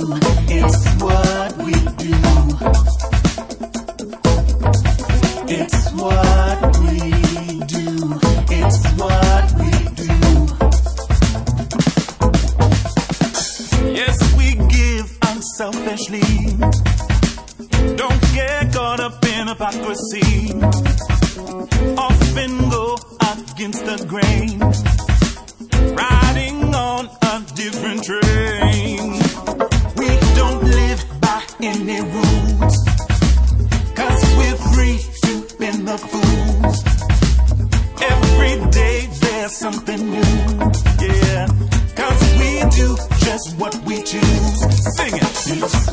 It's what we do. It's what we do. It's what we do. Yes, we give unselfishly. Don't get caught up in hypocrisy. Often go against the grain, riding on a different train. We don't live by any rules, 'cause we're free to bend the fools. Every day there's something new, yeah, 'cause we do just what we choose. Sing it.